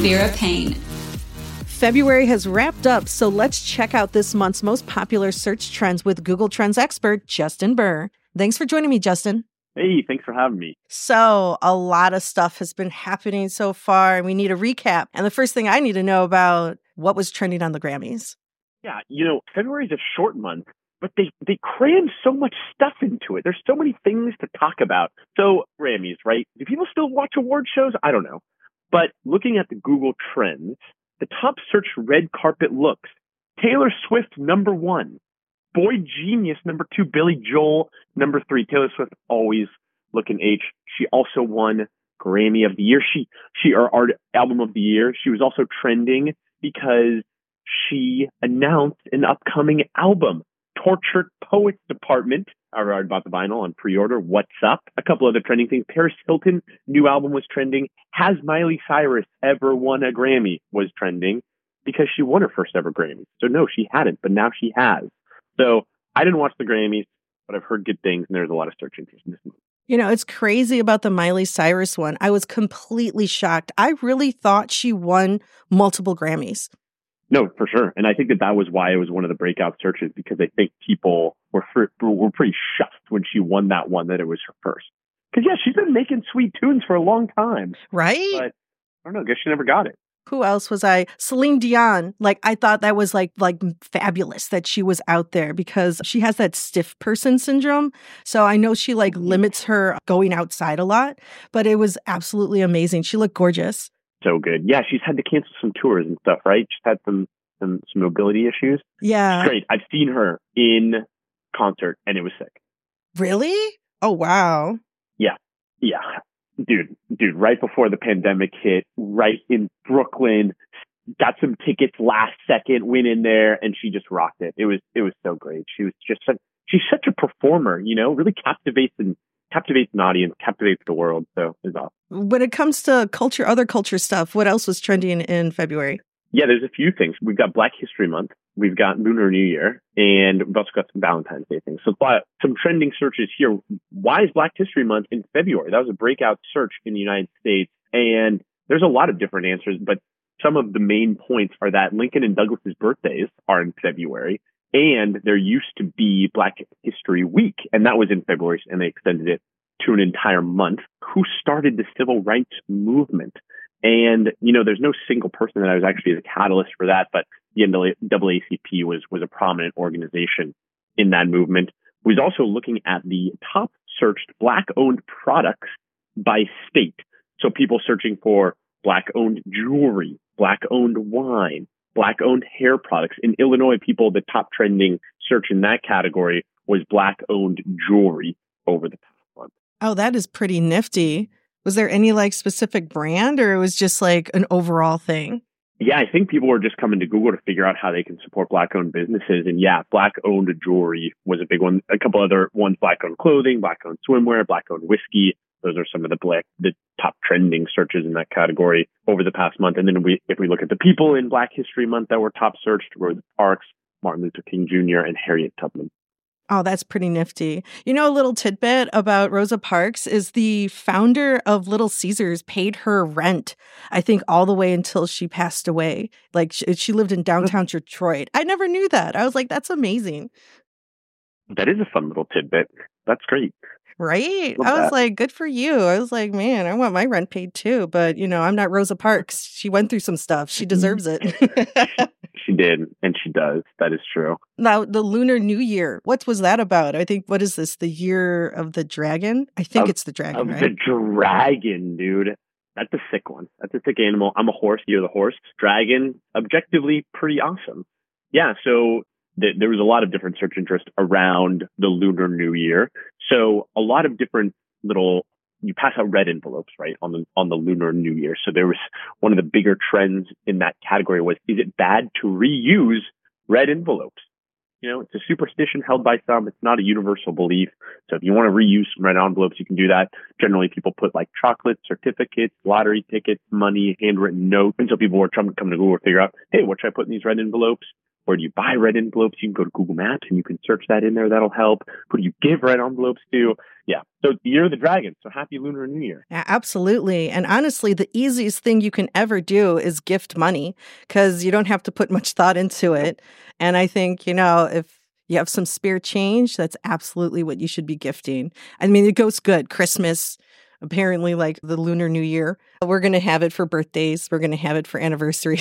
Vera Payne. February has wrapped up, so let's check out this month's most popular search trends with Google Trends expert Justin Burr. Thanks for joining me, Justin. Hey, thanks for having me. So a lot of stuff has been happening so far, and we need a recap. And the first thing I need to know about what was trending on the Grammys. Yeah, February is a short month, but they cram so much stuff into it. There's so many things to talk about. So Grammys, right? Do people still watch award shows? I don't know. But looking at the Google Trends, the top search red carpet looks. Taylor Swift, number 1. Boy Genius, number 2. Billy Joel, number 3. Taylor Swift, always looking H. She also won Grammy of the Year. Or Album of the Year. She was also trending because she announced an upcoming album. Tortured Poets Department. I already bought the vinyl on pre-order. What's Up? A couple other trending things. Paris Hilton, new album was trending. Has Miley Cyrus ever won a Grammy? Was trending because she won her first ever Grammy. So no, she hadn't, but now she has. So I didn't watch the Grammys, but I've heard good things, and there's a lot of search interest in this movie. It's crazy about the Miley Cyrus one. I was completely shocked. I really thought she won multiple Grammys. No, for sure. And I think that was why it was one of the breakout searches, because I think people were pretty shocked when she won that one that it was her first. Because, yeah, she's been making sweet tunes for a long time. Right? But I don't know. I guess she never got it. Who else was I? Celine Dion. I thought that was like fabulous that she was out there because she has that stiff person syndrome. So I know she limits her going outside a lot, but it was absolutely amazing. She looked gorgeous. So good. Yeah, she's had to cancel some tours and stuff, right? She's had some mobility issues. Yeah. It's great. I've seen her in concert and it was sick. Really? Oh, wow. Yeah. Dude, right before the pandemic hit, right in Brooklyn, got some tickets last second, went in there, and she just rocked it. It was so great. She was just she's such a performer, really captivates an audience, captivates the world. So it's awesome. When it comes to other culture stuff, what else was trending in February? Yeah, there's a few things. We've got Black History Month. We've got Lunar New Year, and we've also got some Valentine's Day things. So some trending searches here. Why is Black History Month in February? That was a breakout search in the United States. And there's a lot of different answers, but some of the main points are that Lincoln and Douglas's birthdays are in February. And there used to be Black History Week, and that was in February, and they extended it to an entire month. Who started the civil rights movement? And, there's no single person that was actually the catalyst for that, but the NAACP was a prominent organization in that movement. Was also looking at the top searched Black-owned products by state. So people searching for Black-owned jewelry, Black-owned wine, Black-owned hair products. In Illinois, the top trending search in that category was Black-owned jewelry over the past month. Oh, that is pretty nifty. Was there any specific brand, or it was just an overall thing? Yeah, I think people were just coming to Google to figure out how they can support Black-owned businesses. And yeah, Black-owned jewelry was a big one. A couple other ones, Black-owned clothing, Black-owned swimwear, Black-owned whiskey. Those are some of the top trending searches in that category over the past month. And then if we look at the people in Black History Month that were top searched, Rosa Parks, Martin Luther King Jr., and Harriet Tubman. Oh, that's pretty nifty. A little tidbit about Rosa Parks is the founder of Little Caesars paid her rent, I think, all the way until she passed away. She lived in downtown Detroit. I never knew that. I was like, that's amazing. That is a fun little tidbit. That's great. Right? I was like, good for you. I was like, man, I want my rent paid too. But, I'm not Rosa Parks. She went through some stuff. She deserves it. She did, and she does. That is true. Now, the Lunar New Year, what was that about? I think, what is this? The year of the dragon? I think it's the dragon, right? The dragon, dude. That's a sick one. That's a sick animal. I'm a horse. You're the horse. Dragon, objectively pretty awesome. Yeah, so there was a lot of different search interest around the Lunar New Year. So a lot of different you pass out red envelopes, right, on the Lunar New Year. So there was one of the bigger trends in that category was, is it bad to reuse red envelopes? It's a superstition held by some. It's not a universal belief. So if you want to reuse some red envelopes, you can do that. Generally, people put chocolate, certificates, lottery tickets, money, handwritten notes. And so people were trying to come to Google to figure out, hey, what should I put in these red envelopes? Where do you buy red envelopes? You can go to Google Maps and you can search that in there. That'll help. Who do you give red envelopes to? Yeah. So it's the year of the dragon. So happy Lunar New Year. Yeah, absolutely. And honestly, the easiest thing you can ever do is gift money because you don't have to put much thought into it. And I think, if you have some spare change, that's absolutely what you should be gifting. I mean, it goes good. Christmas, apparently, like the Lunar New Year. We're going to have it for birthdays. We're going to have it for anniversary.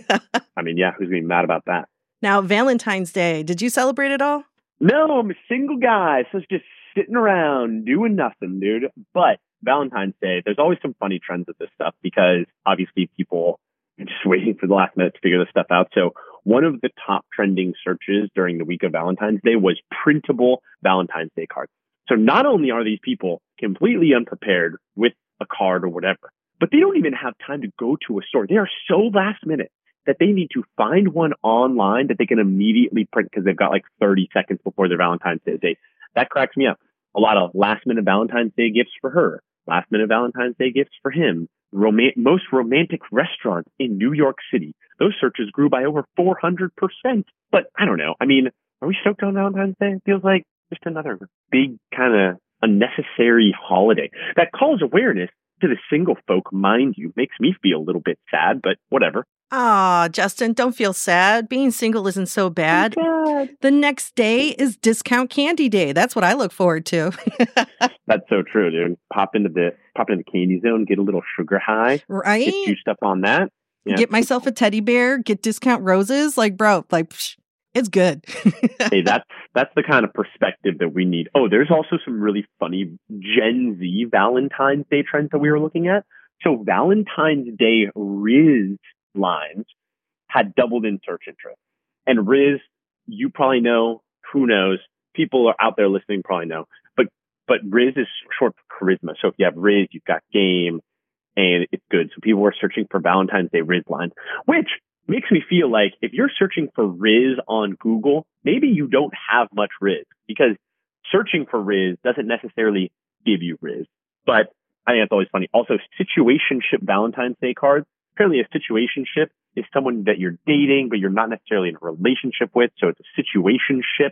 I mean, yeah, who's going to be mad about that? Now, Valentine's Day, did you celebrate at all? No, I'm a single guy. So it's just sitting around doing nothing, dude. But Valentine's Day, there's always some funny trends with this stuff because obviously people are just waiting for the last minute to figure this stuff out. So one of the top trending searches during the week of Valentine's Day was printable Valentine's Day cards. So not only are these people completely unprepared with a card or whatever, but they don't even have time to go to a store. They are so last minute that they need to find one online that they can immediately print because they've got like 30 seconds before their Valentine's Day date. That cracks me up. A lot of last minute Valentine's Day gifts for her, last minute Valentine's Day gifts for him. Most romantic restaurants in New York City. Those searches grew by over 400%. But I don't know. I mean, are we stoked on Valentine's Day? It feels like just another big kind of unnecessary holiday that calls awareness to the single folk, mind you. Makes me feel a little bit sad, but whatever. Aw, Justin, don't feel sad. Being single isn't so bad. The next day is Discount Candy Day. That's what I look forward to. That's so true, dude. Pop into the candy zone, get a little sugar high. Right? Get juiced up on that. Yeah. Get myself a teddy bear, get discount roses. Like, bro, it's good. Hey, that's the kind of perspective that we need. Oh, there's also some really funny Gen Z Valentine's Day trends that we were looking at. So Valentine's Day Riz lines had doubled in search interest. And Riz, you probably know, who knows? People are out there listening probably know. But Riz is short for charisma. So if you have Riz, you've got game, and it's good. So people were searching for Valentine's Day Riz lines, which makes me feel like if you're searching for Riz on Google, maybe you don't have much Riz because searching for Riz doesn't necessarily give you Riz. But I think that's always funny. Also, situationship Valentine's Day cards. Apparently a situationship is someone that you're dating, but you're not necessarily in a relationship with. So it's a situationship.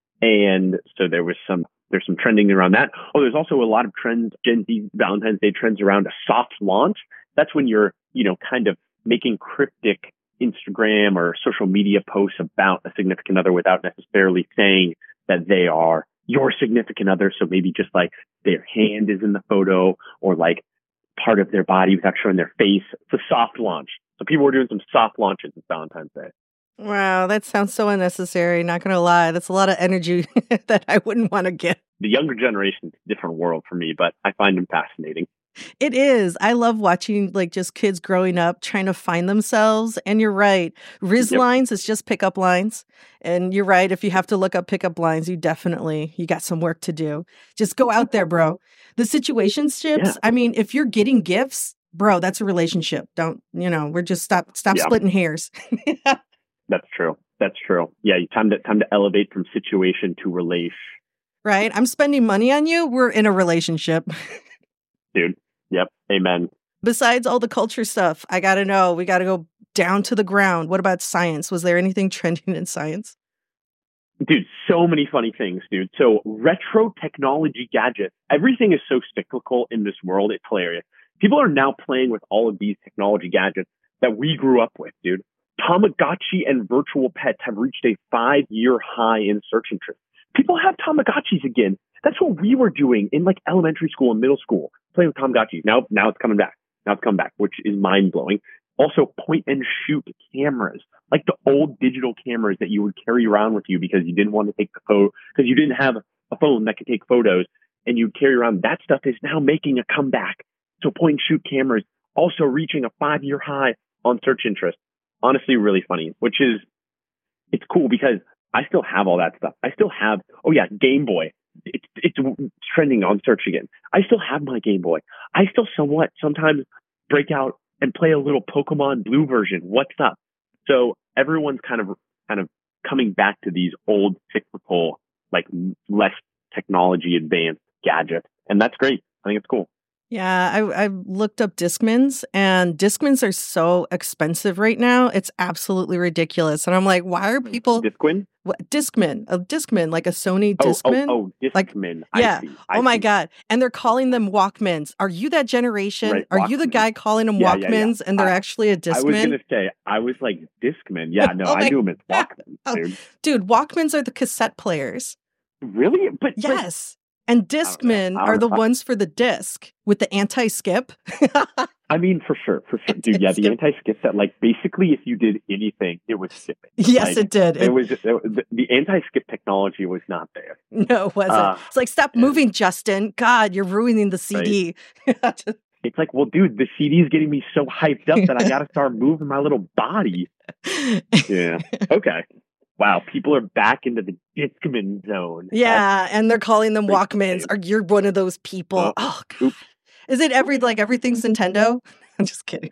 And so there's some trending around that. Oh, there's also a lot of trends, Gen Z Valentine's Day trends around a soft launch. That's when you're, kind of making cryptic Instagram or social media posts about a significant other without necessarily saying that they are your significant other. So maybe just like their hand is in the photo or like part of their body without showing their face. It's a soft launch. So people were doing some soft launches this Valentine's Day. Wow, that sounds so unnecessary. Not going to lie. That's a lot of energy that I wouldn't want to get. The younger generation is a different world for me, but I find them fascinating. It is. I love watching just kids growing up trying to find themselves. And you're right. Riz lines is just pickup lines. And you're right. If you have to look up pickup lines, you got some work to do. Just go out there, bro. The situationships. I mean, if you're getting gifts, bro, that's a relationship. We're just stop splitting hairs. That's true. Yeah. Time to elevate from situation to relation. Right. I'm spending money on you. We're in a relationship. Dude. Yep. Amen. Besides all the culture stuff, I got to know, we got to go down to the ground. What about science? Was there anything trending in science? Dude, so many funny things, dude. So retro technology gadgets. Everything is so cyclical in this world. It's hilarious. People are now playing with all of these technology gadgets that we grew up with, dude. Tamagotchi and virtual pets have reached a 5-year high in search interest. People have Tamagotchis again. That's what we were doing in like elementary school and middle school, playing with Tamagotchis. Now it's coming back. Which is mind blowing. Also, point and shoot cameras, like the old digital cameras that you would carry around with you because you didn't want to take the photo, because you didn't have a phone that could take photos, and you carry around. That stuff is now making a comeback. So point and shoot cameras also reaching a 5-year high on search interest. Honestly, really funny, it's cool because I still have all that stuff. I still have, Game Boy. It's trending on search again. I still have my Game Boy. I still sometimes break out and play a little Pokemon Blue version. What's up? So everyone's kind of coming back to these old cyclical, like less technology advanced gadgets. And that's great. I think it's cool. Yeah, I looked up Discmans, and Discmans are so expensive right now. It's absolutely ridiculous. And I'm like, why are people Discman? what Discman, like a Sony Oh, oh, Discman? oh, Like, Discman. I yeah. see. Oh I my see. God. And they're calling them Walkmans. Are you that generation? Right, Are you the Walkman. guy calling them Yeah, yeah, yeah. Walkmans and they're actually a I was Discman? gonna say, I was like, Discman. Yeah, no, Oh I my knew him as God. Walkman, Oh, dude. dude, Walkmans are the cassette players. Really? But Yes. And I don't know. Discmen I are don't the know. ones for the disc with the anti-skip. I mean, for sure. Dude, yeah, the Anti-skip. anti-skip set, like, basically, if you did anything, it was skipping. Yes, Like, it did. the anti-skip technology was not there. No, it wasn't. It's like, stop And, moving, Justin. God, you're ruining the right. CD. It's like, well, dude, the CD is getting me so hyped up that I got to start moving my little body. Yeah. Okay. Wow. People are back into the Discman zone. Yeah, and they're calling them Great Walkmans. name. Are you're one of those people? Oh God. Oops. Is it everything's Nintendo? I'm just kidding.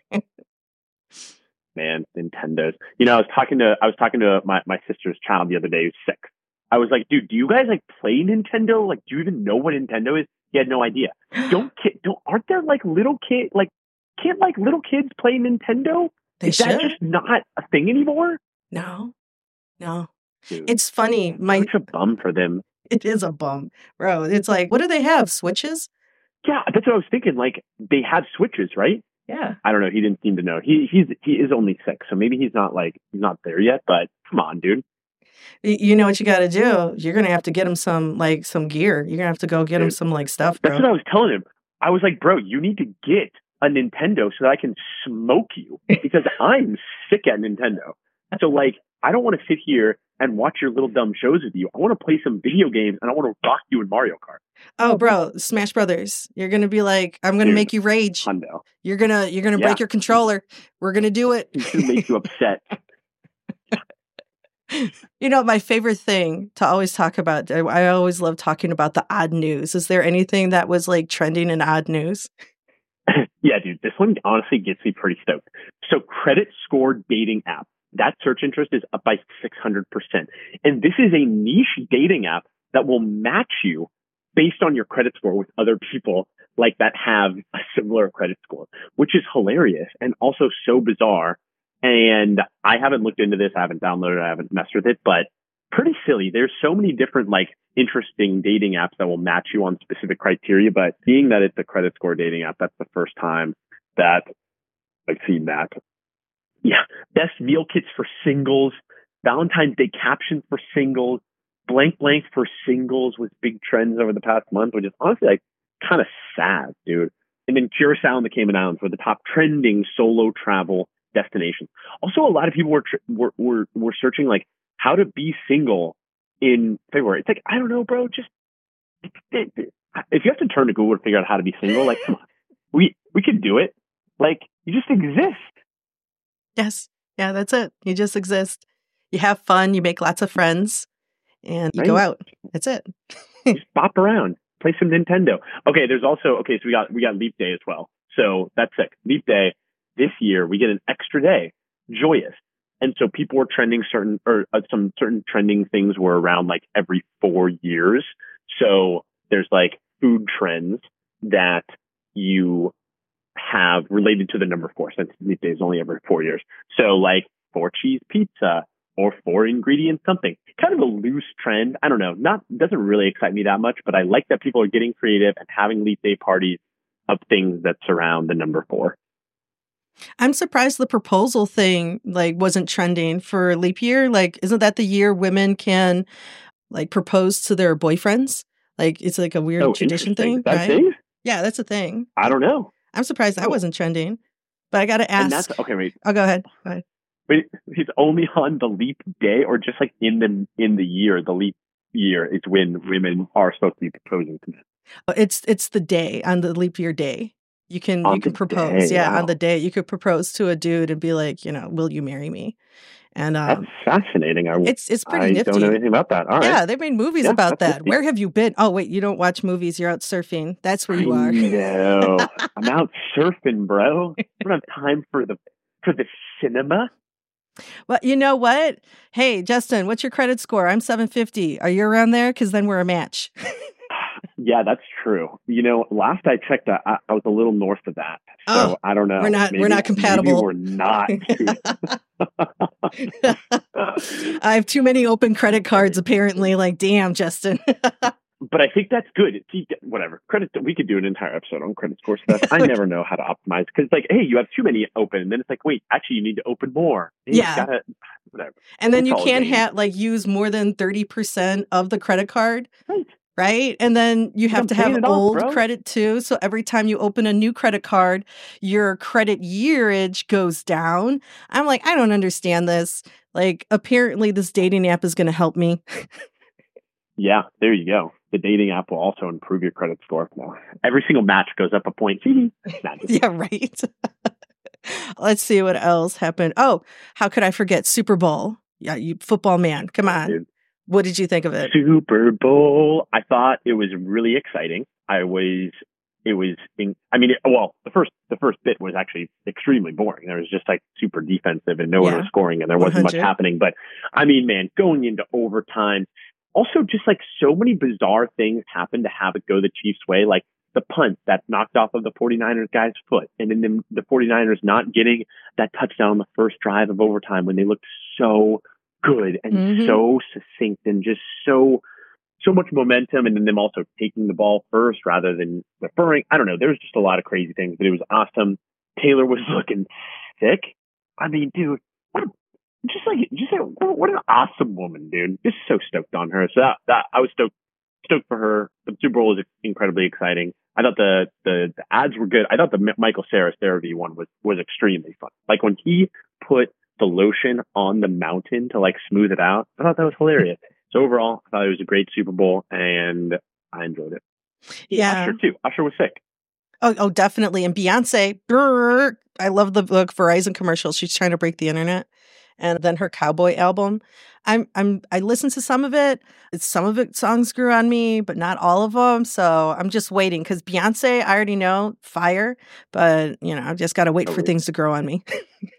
Man, Nintendo's. You know, I was talking to my sister's child the other day who's 6. I was like, dude, do you guys like play Nintendo? Like, do you even know what Nintendo is? He had no idea. Aren't there like little kids can't like little kids play Nintendo? They Is that should. just not a thing anymore? No. Dude, It's funny. such a bum for them. It is a bum, bro. It's like, what do they have? Switches? Yeah, that's what I was thinking. Like, they have Switches, right? Yeah. I don't know. He didn't seem to know. He is only 6, so maybe he's not there yet. But come on, dude. You know what you got to do? You're gonna have to get him some gear. You're gonna have to go get him Dude, some stuff, That's bro. what I was telling him. I was like, bro, you need to get a Nintendo so that I can smoke you because I'm sick at Nintendo. So like, I don't want to sit here and watch your little dumb shows with you. I want to play some video games and I want to rock you in Mario Kart. Oh, bro, Smash Brothers. You're gonna be like, I'm gonna make you rage. Hundo. You're gonna break your controller. We're gonna do it. It's gonna make you upset. You know, my favorite thing to always talk about, I always love talking about the odd news. Is there anything that was like trending in odd news? Yeah, dude, this one honestly gets me pretty stoked. So credit score dating app, that search interest is up by 600%. And this is a niche dating app that will match you based on your credit score with other people like that have a similar credit score, which is hilarious and also so bizarre. And I haven't looked into this. I haven't downloaded it. I haven't messed with it, but pretty silly. There's so many different like interesting dating apps that will match you on specific criteria. But being that it's a credit score dating app, that's the first time that I've seen that. Yeah. Best meal kits for singles, Valentine's Day captions for singles, blank for singles was big trends over the past month, which is honestly like kind of sad, dude. And then Curacao and the Cayman Islands were the top trending solo travel destinations. Also, a lot of people were searching like how to be single in February. It's like, I don't know, bro. Just if you have to turn to Google to figure out how to be single, like, come on, we can do it. Like, you just exist. Yes. Yeah, that's it. You just exist. You have fun. You make lots of friends, and you go out. That's it. Just bop around, play some Nintendo. Okay, there's also so we got Leap Day as well. So that's sick. Leap Day. This year, we get an extra day, joyous. And so people were trending some certain trending things were around like every 4 years. So there's like food trends that you have related to the number 4, since Leap Day is only every 4 years. So like 4 cheese pizza or 4 ingredient something. Kind of a loose trend. I don't know. Doesn't really excite me that much, but I like that people are getting creative and having Leap Day parties of things that surround the number 4. I'm surprised the proposal thing like wasn't trending for leap year. Like, isn't that the year women can like propose to their boyfriends? Like, it's like a weird tradition thing, that right? Thing? Yeah, that's a thing. I don't know. I'm surprised that wasn't trending. But I got to ask. And that's okay. Wait. Oh, go ahead. Wait, he's only on the leap day, or just like in the year, the leap year is when women are supposed to be proposing to men. It's the day on the leap year day. You can propose. Day, yeah, wow. on the day you could propose to a dude and be like, will you marry me? And that's fascinating. It's pretty nifty. I don't know anything about that. All right. Yeah, they made movies about that. Nifty. Where have you been? Oh, wait, you don't watch movies. You're out surfing. That's where you are. No, I'm out surfing, bro. I don't have time for the cinema. Well, you know what? Hey, Justin, what's your credit score? I'm 750. Are you around there? Because then we're a match. Yeah, that's true. Last I checked, I was a little north of that. Oh, So I don't know. we're not Maybe compatible. we're not, dude. I have too many open credit cards, apparently. Like, damn, Justin. But I think that's good. See, whatever. We could do an entire episode on credit score stuff. I never know how to optimize because, like, hey, you have too many open, and then it's like, wait, actually, you need to open more. And you Yeah. whatever. And then It's you all a can't game. use more than 30% of the credit card. Right. Right. And then you have I'm to have paying it off, old bro. credit too. So every time you open a new credit card, your credit yearage goes down. I'm like, I don't understand this. Like, apparently this dating app is going to help me. Yeah, there you go. The dating app will also improve your credit score. No. Every single match goes up a point. Yeah, right. Let's see what else happened. Oh, how could I forget Super Bowl? Yeah, you football man. Come on. Dude. What did you think of it? Super Bowl. I thought it was really exciting. The first bit was actually extremely boring. There was just like super defensive and no one was scoring and there wasn't 100. much happening. But I mean, man, going into overtime, also just like so many bizarre things happened to have it go the Chiefs' way. Like the punt that knocked off of the 49ers guy's foot and then the 49ers not getting that touchdown on the first drive of overtime when they looked so good and so succinct and just so much momentum, and then them also taking the ball first rather than deferring. I don't know. There was just a lot of crazy things, but it was awesome. Taylor was looking sick. I mean, dude, what an awesome woman, dude. Just so stoked on her. So that I was stoked for her. The Super Bowl was incredibly exciting. I thought the ads were good. I thought the Michael Cera CeraVe one was extremely fun. Like when he put the lotion on the mountain to like smooth it out, I thought that was hilarious. So overall, I thought it was a great Super Bowl and I enjoyed it. Yeah. Usher too. Usher was sick. Oh, definitely. And Beyonce, I love the Verizon commercial. She's trying to break the internet. And then her Cowboy album. I listened to some of it. Some of it songs grew on me, but not all of them. So I'm just waiting because Beyonce, I already know, fire. But I've just got to wait for things to grow on me.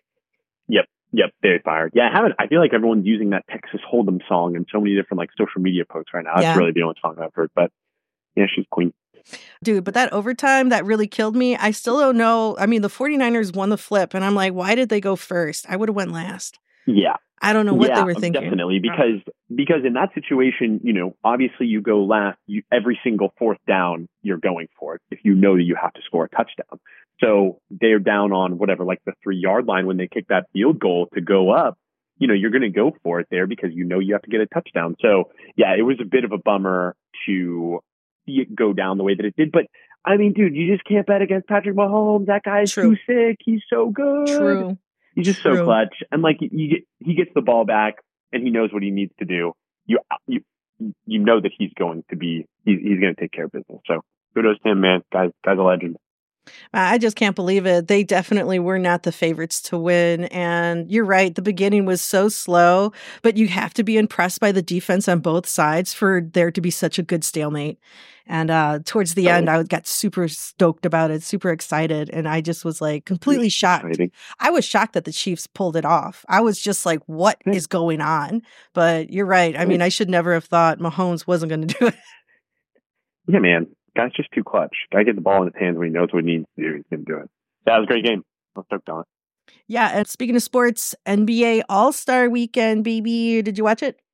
Yep, very fired. Yeah, I feel like everyone's using that Texas Hold'em song in so many different like social media posts right now. That's really the only song I've heard. But yeah, she's queen. Dude, but that overtime, that really killed me. I still don't know. I mean, the 49ers won the flip, and I'm like, why did they go first? I would have went last. Yeah. I don't know what they were thinking. Definitely, because in that situation, obviously you go last. Every single fourth down, you're going for it if you know that you have to score a touchdown. So they're down on whatever, like the 3-yard line when they kick that field goal to go up. You're going to go for it there because you have to get a touchdown. So yeah, it was a bit of a bummer to see it go down the way that it did. But I mean, dude, you just can't bet against Patrick Mahomes. That guy's too sick. He's so good. True. He's just so clutch. And like he gets the ball back and he knows what he needs to do. You know that he's going to take care of business. So kudos to him, man. Guy's a legend. I just can't believe it. They definitely were not the favorites to win. And you're right. The beginning was so slow, but you have to be impressed by the defense on both sides for there to be such a good stalemate. And towards the end, I got super stoked about it, super excited. And I just was like completely shocked. Exciting. I was shocked that the Chiefs pulled it off. I was just like, what is going on? But you're right. I mean, I should never have thought Mahomes wasn't going to do it. Yeah, man. Guy's just too clutch. Guy get the ball in his hands when he knows what he needs to do. He's going to do it. That was a great game. I'm stoked on it. Yeah. And speaking of sports, NBA All-Star Weekend, baby. Did you watch it?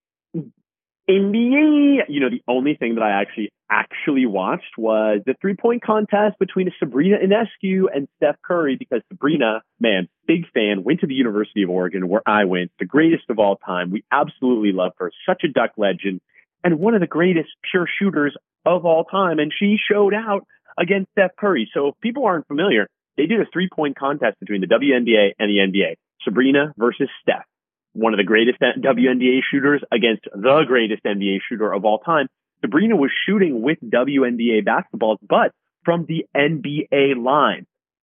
NBA. The only thing that I actually watched was the 3-point contest between Sabrina Ionescu and Steph Curry because Sabrina, man, big fan, went to the University of Oregon where I went, the greatest of all time. We absolutely love her. Such a Duck legend and one of the greatest pure shooters of all time. And she showed out against Steph Curry. So if people aren't familiar, they did a 3-point contest between the WNBA and the NBA. Sabrina versus Steph, one of the greatest WNBA shooters against the greatest NBA shooter of all time. Sabrina was shooting with WNBA basketballs, but from the NBA line.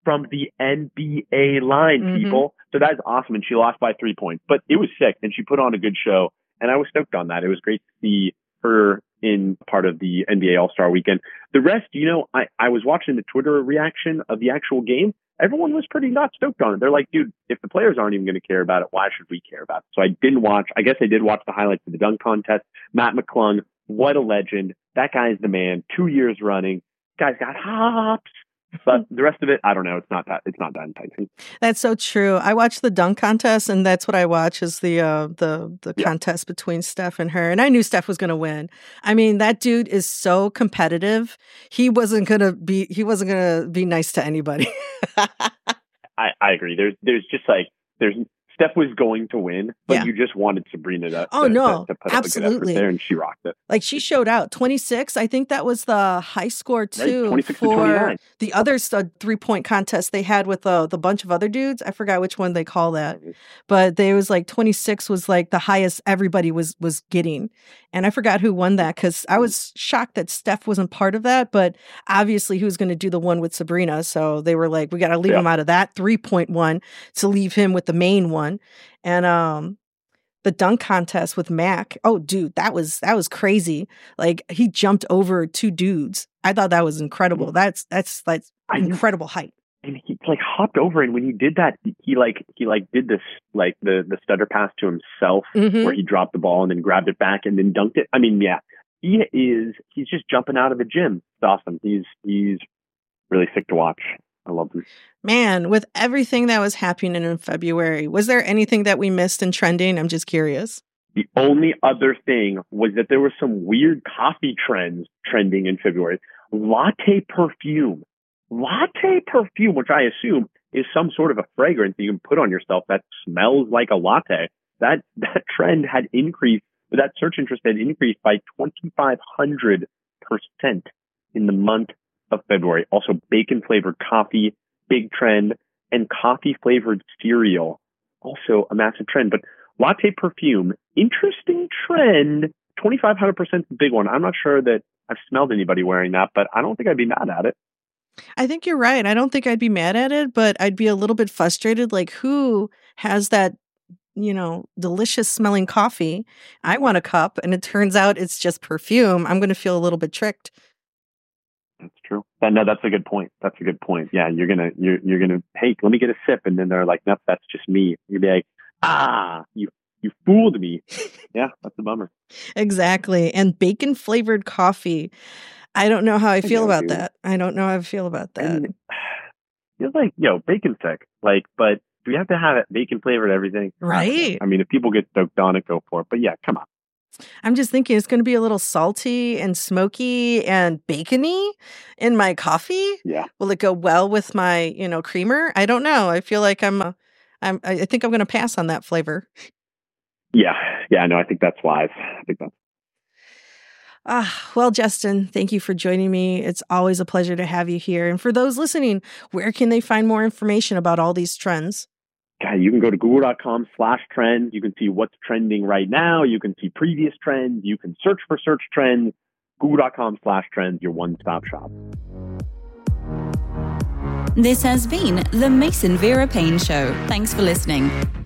People. So that's awesome. And she lost by 3 points, but it was sick. And she put on a good show. And I was stoked on that. It was great to see her in part of the NBA All-Star Weekend. The rest, I was watching the Twitter reaction of the actual game. Everyone was pretty not stoked on it. They're like, dude, if the players aren't even going to care about it, why should we care about it? So I didn't watch. I guess I did watch the highlights of the dunk contest. Matt McClung What a legend. That guy's the man. 2 years running. Guy's got hops. But the rest of it, I don't know. It's not that enticing. That's so true. I watch the dunk contest, and that's what I watch is the contest between Steph and her. And I knew Steph was going to win. I mean, that dude is so competitive. He wasn't going to be nice to anybody. I agree. There's Steph was going to win, but you just wanted Sabrina to put absolutely. up a good effort there, and she rocked it. Like, she showed out. 26, I think that was the high score too. Right, 26 to 29. The other 3-point contest they had with the bunch of other dudes. I forgot which one they call that, but they was like 26 was like the highest everybody was getting, and I forgot who won that because I was shocked that Steph wasn't part of that. But obviously, he was going to do the one with Sabrina, so they were like, we got to leave him out of that 3-point one to leave him with the main one. And the dunk contest with Mac. Oh, dude, that was crazy. Like, he jumped over 2 dudes. I thought that was incredible. That's like incredible height. And he like hopped over, and when he did that, he did this like the stutter pass to himself, where he dropped the ball and then grabbed it back and then dunked it. I mean, yeah, he's just jumping out of the gym. It's awesome. He's really sick to watch. I love him. Man, with everything that was happening in February, was there anything that we missed in trending? I'm just curious. The only other thing was that there were some weird coffee trends trending in February. Latte perfume, which I assume is some sort of a fragrance you can put on yourself that smells like a latte. That trend had increased, that search interest had increased by 2,500% in the month of February. Also, bacon flavored coffee, big trend, and coffee flavored cereal, also a massive trend. But latte perfume, interesting trend. 2,500% is a big one. I'm not sure that I've smelled anybody wearing that, but I don't think I'd be mad at it. I think you're right. I don't think I'd be mad at it, but I'd be a little bit frustrated. Like, who has that, delicious smelling coffee? I want a cup, and it turns out it's just perfume. I'm going to feel a little bit tricked. That's true. No, that's a good point. Yeah, you're gonna, hey, let me get a sip, and then they're like, nope, that's just me. You'd be like, you fooled me. Yeah, that's a bummer. Exactly. And bacon flavored coffee. I don't know how I feel about that. And you're like, bacon's sick. Like, but do we have to have it bacon flavored everything? Right. I mean, if people get stoked on it, go for it. But yeah, come on. I'm just thinking it's going to be a little salty and smoky and bacony in my coffee. Yeah. Will it go well with my, creamer? I don't know. I feel like I think I'm going to pass on that flavor. Yeah. Yeah. No, I think that's wise. Well, Justin, thank you for joining me. It's always a pleasure to have you here. And for those listening, where can they find more information about all these trends? You can go to google.com/trends. You can see what's trending right now. You can see previous trends. You can search for search trends. Google.com/trends, your one-stop shop. This has been the Mason Vera Payne Show. Thanks for listening.